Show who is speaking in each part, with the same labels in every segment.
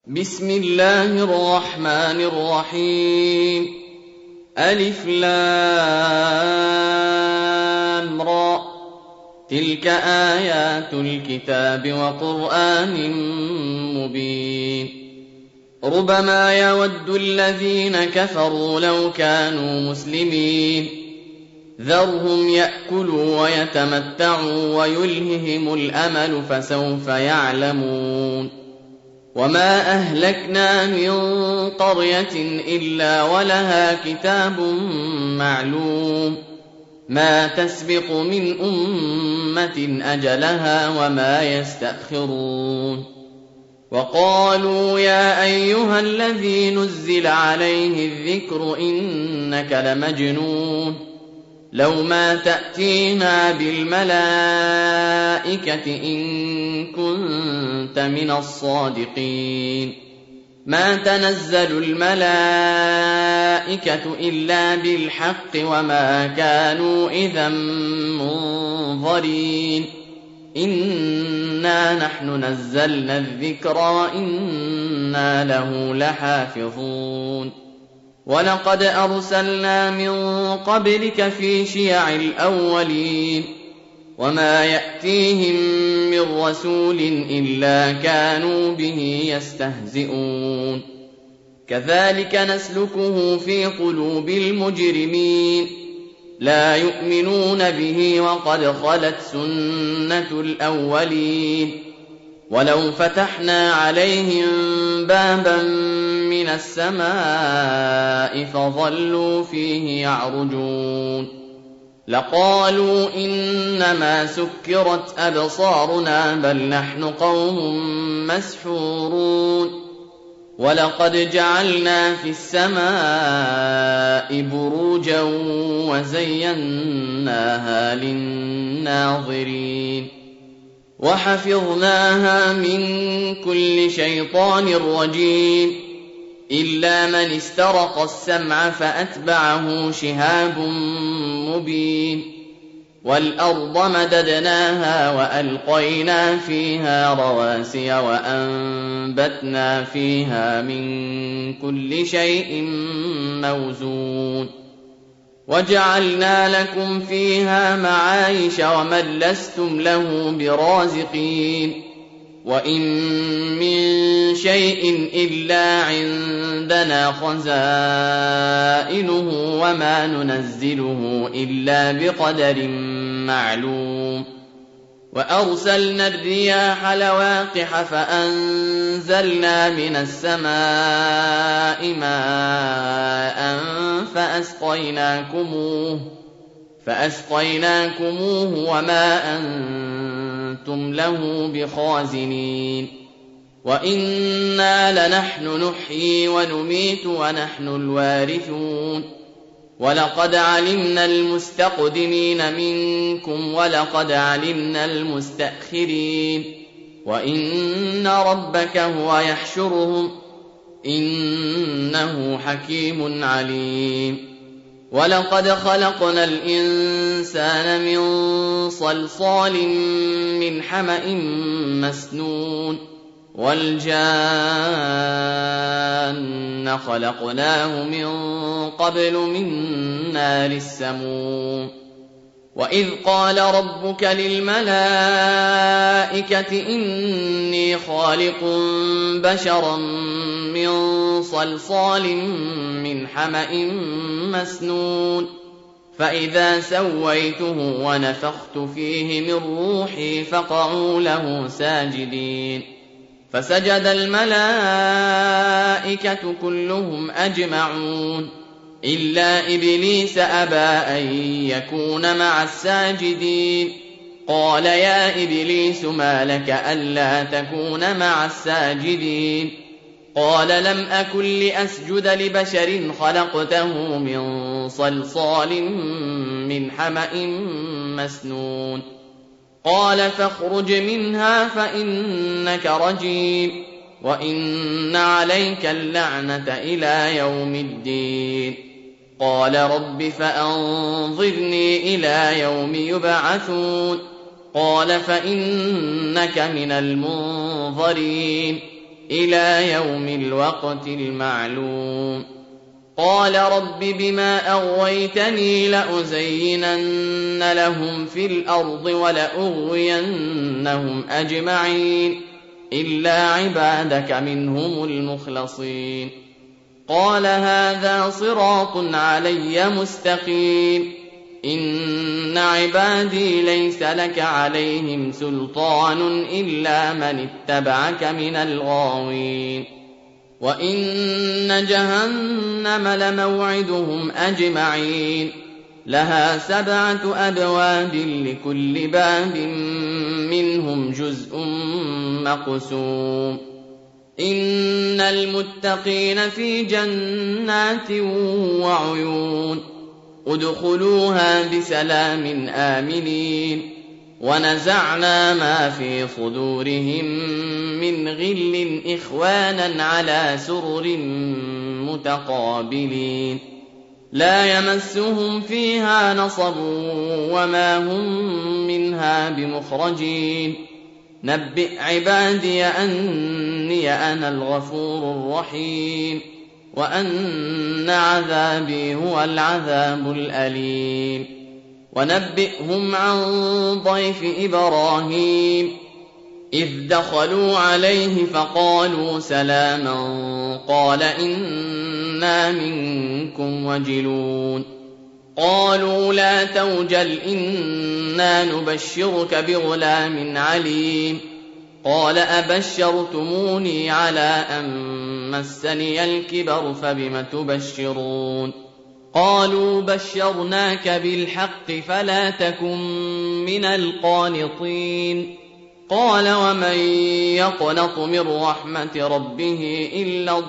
Speaker 1: بسم الله الرحمن الرحيم. ألف لام را، تلك آيات الكتاب وقرآن مبين. ربما يود الذين كفروا لو كانوا مسلمين، ذرهم يأكلوا ويتمتعوا ويلههم الأمل فسوف يعلمون. وما أهلكنا من قرية إلا ولها كتاب معلوم، ما تسبق من أمة أجلها وما يستأخرون. وقالوا يا أيها الذي نزل عليه الذكر إنك لمجنون، لو ما تأتينا بالملائكة إن كنت من الصادقين. ما تنزل الملائكة إلا بالحق وما كانوا إذا منظرين. إنا نحن نزلنا الذكر وإنا له لحافظون. ولقد أرسلنا من قبلك في شيع الأولين، وما يأتيهم من رسول إلا كانوا به يستهزئون. كذلك نسلكه في قلوب المجرمين، لا يؤمنون به وقد خلت سنة الأولين. ولو فتحنا عليهم بابا من السماء فظلوا فيه يعرجون لقالوا إنما سكرت أبصارنا بل نحن قوم مسحورون. ولقد جعلنا في السماء بروجا وزيناها للناظرين، وحفظناها من كل شيطان رجيم إلا من استرق السمع فأتبعه شهاب مبين. والأرض مددناها وألقينا فيها رواسي وأنبتنا فيها من كل شيء موزون. وجعلنا لكم فيها معايش ومن لستم له برازقين. وإن من شيء إلا عندنا خزائنه وما ننزله إلا بقدر معلوم. وأرسلنا الرياح لواقح فأنزلنا من السماء ماء فأسقيناكموه وما أنتم له بخازنين. وإنا لنحن نحيي ونميت ونحن الوارثون. ولقد علمنا المستقدمين منكم ولقد علمنا المستأخرين. وإن ربك هو يحشرهم إنه حكيم عليم. ولقد خلقنا الإنسان من صلصال من حمأ مسنون. والجان خلقناه من قبل من نار السموم. وإذ قال ربك للملائكة إني خالق بشرا من صلصال من حمأ مسنون، فإذا سويته ونفخت فيه من روحي فقعوا له ساجدين. فسجد الملائكة كلهم أجمعون إلا إبليس أبى أن يكون مع الساجدين. قال يا إبليس ما لك ألا تكون مع الساجدين؟ قال لم أكن لأسجد لبشر خلقته من صلصال من حمأ مسنون. قال فاخرج منها فإنك رجيم وإن عليك اللعنة إلى يوم الدين. قال رب فأنظرني إلى يوم يبعثون. قال فإنك من المنظرين إلى يوم الوقت المعلوم. قال رب بما أغويتني لأزينن لهم في الأرض ولأغوينهم أجمعين إلا عبادك منهم المخلصين. قال هذا صراط علي مستقيم إن عبادي ليس لك عليهم سلطان إلا من اتبعك من الغاوين. وإن جهنم لموعدهم أجمعين لها 7 أبواب لكل باب منهم جزء مقسوم. إن المتقين في جنات وعيون ادخلوها بسلام آمنين. ونزعنا ما في صدورهم من غل إخوانا على سرر متقابلين لا يمسهم فيها نصب وما هم منها بمخرجين. نبئ عبادي أني أنا الغفور الرحيم وأن عذابي هو العذاب الأليم. ونبئهم عن ضيف إبراهيم إذ دخلوا عليه فقالوا سلاما قال إنا منكم وجلون. قالوا لا توجل إنا نبشرك بغلام عليم. قال أبشرتموني على أن مسني الكبر فبم تبشرون. قالوا بشرناك بالحق فلا تكن من القانطين. قال ومن يقنط من رحمة ربه إلا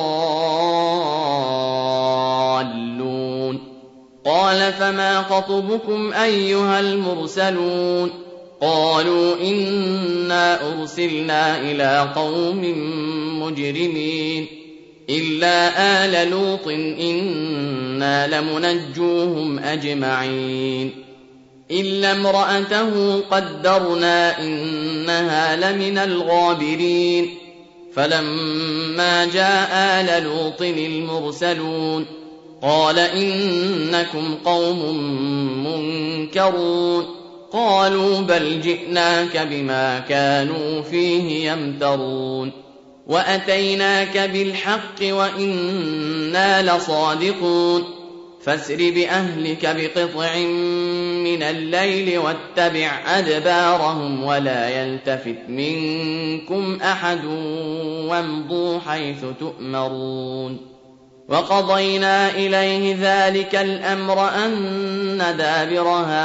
Speaker 1: الضالون. قال فما خطبكم أيها المرسلون. قالوا إنا أرسلنا إلى قوم مجرمين إلا آل لوط إنا لمنجوهم أجمعين إلا امرأته قدرنا إنها لمن الغابرين. فلما جاء آل لوط المرسلون قال إنكم قوم منكرون. قالوا بل جئناك بما كانوا فيه يمترون وأتيناك بالحق وإنا لصادقون. فاسر بأهلك بقطع من الليل واتبع أدبارهم ولا يلتفت منكم أحد وامضوا حيث تؤمرون. وقضينا إليه ذلك الأمر أن دابر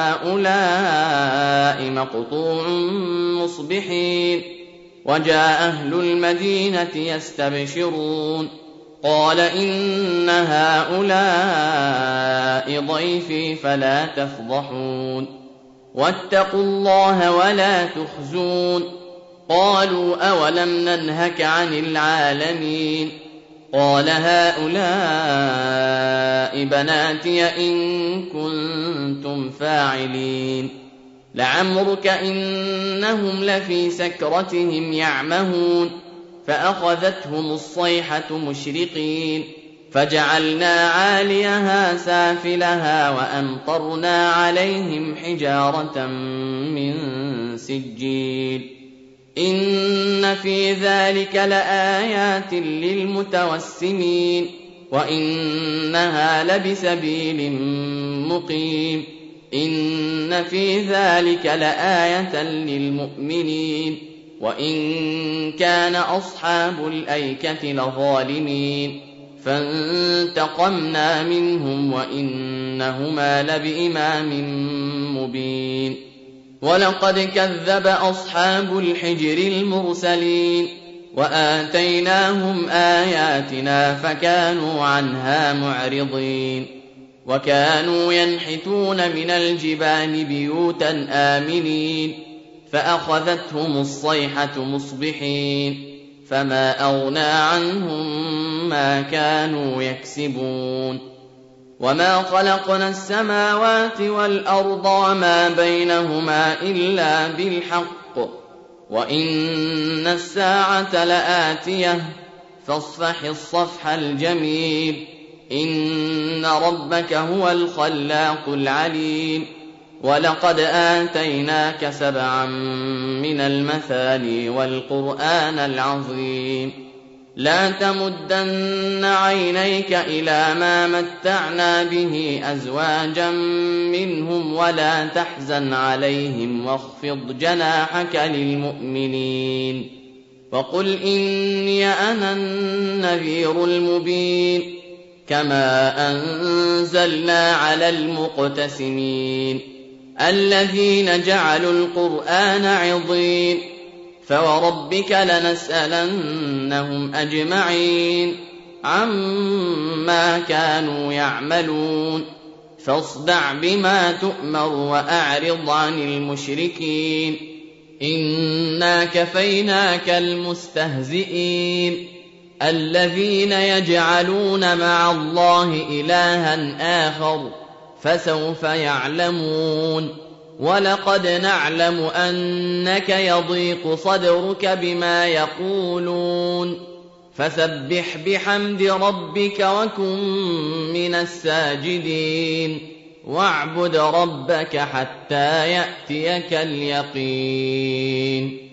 Speaker 1: هؤلاء مقطوع مصبحين. وجاء أهل المدينة يستبشرون قال إن هؤلاء ضيفي فلا تفضحون واتقوا الله ولا تخزون. قالوا أولم ننهك عن العالمين. قال هؤلاء بناتي إن كنتم فاعلين. لعمرك إنهم لفي سكرتهم يعمهون فأخذتهم الصيحة مشرقين فجعلنا عاليها سافلها وأمطرنا عليهم حجارة من سجيل. إن في ذلك لآيات للمتوسمين وإنها لبسبيل مقيم. إن في ذلك لآية للمؤمنين وإن كان أصحاب الأيكة لظالمين فانتقمنا منهم وإنهما لبإمام مبين. ولقد كذب أصحاب الحجر المرسلين وآتيناهم آياتنا فكانوا عنها معرضين. وكانوا ينحتون من الجبال بيوتا آمنين فأخذتهم الصيحة مصبحين فما أغنى عنهم ما كانوا يكسبون. وما خلقنا السماوات والأرض وما بينهما إلا بالحق وإن الساعة لآتية فاصفح الصفح الجميل إن ربك هو الخلاق العليم ولقد آتيناك 7 من المثاني والقرآن العظيم لا تمدن عينيك إلى ما متعنا به أزواجا منهم ولا تحزن عليهم واخفض جناحك للمؤمنين وقل إني أنا النذير المبين كما أنزلنا على المقتسمين الذين جعلوا القرآن عضين فوربك لنسألنهم أجمعين عما كانوا يعملون فاصدع بما تؤمر وأعرض عن المشركين إنا كفيناك المستهزئين الذين يجعلون مع الله إلها آخر فسوف يعلمون ولقد نعلم أنك يضيق صدرك بما يقولون فسبح بحمد ربك وكن من الساجدين واعبد ربك حتى يأتيك اليقين